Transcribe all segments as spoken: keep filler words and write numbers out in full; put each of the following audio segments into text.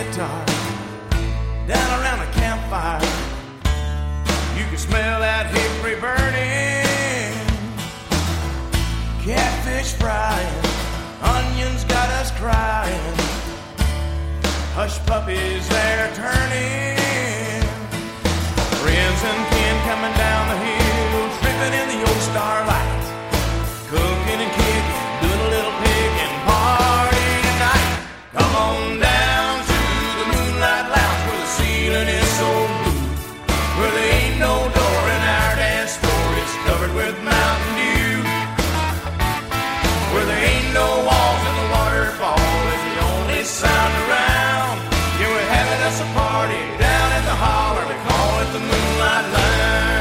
guitar down around a campfire. You can smell that hickory burning, catfish frying, onions got us crying, hush puppies they're turning, friends and kin coming down the hill, tripping in the old starlight, cooking and kicking, doing a little picking, party tonight. Come on down to the Moonlight Lounge where the ceiling is so blue, where there ain't no door in our dance floor, it's covered with Mountain Dew, where there ain't no walls and the waterfall is the only sound around. Yeah, we're having us a party down in the holler, we call it the Moonlight Lounge.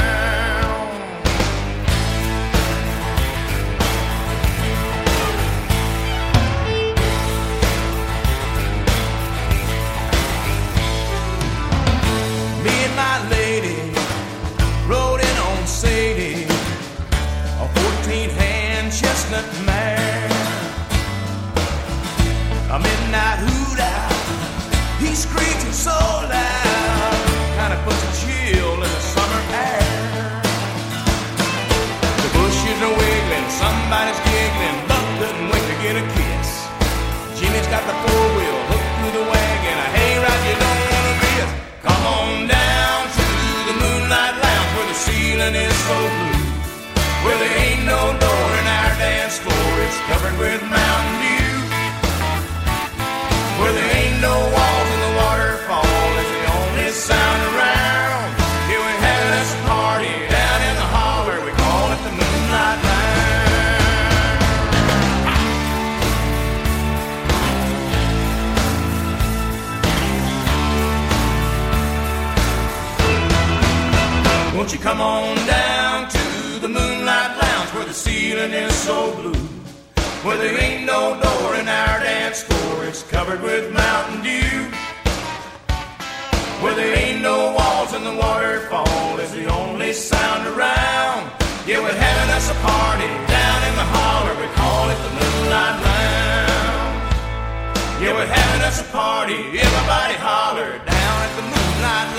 Me and my lady rode in on Sadie, a fourteen-hand chestnut mare, a midnight hoot owl, he screeching so loud, kind of puts a chill in the summer air. The bushes are wiggling, somebody's giggling, Buck couldn't wait to get a kiss. Jimmy's got the four-wheel hooked through the wagon, a hayride you don't want to miss. Come on down to the Moonlight Lounge where the ceiling is so blue, where there ain't no door in our dance floor, it's covered with Mountain Dew, where there ain't no walls and the waterfall is the only sound around. Here we're having us a party down in the holler, we call it the Moonlight Lounge. Won't you come on down to the Moonlight Lounge where the ceiling is so blue, where there ain't no door in our dance floor, it's covered with Mountain Dew, where there ain't no walls and the waterfall is the only sound around. Yeah, we're having us a party down in the holler, we call it the Moonlight Lounge. Yeah, we're having us a party, everybody holler down at the Moonlight Lounge.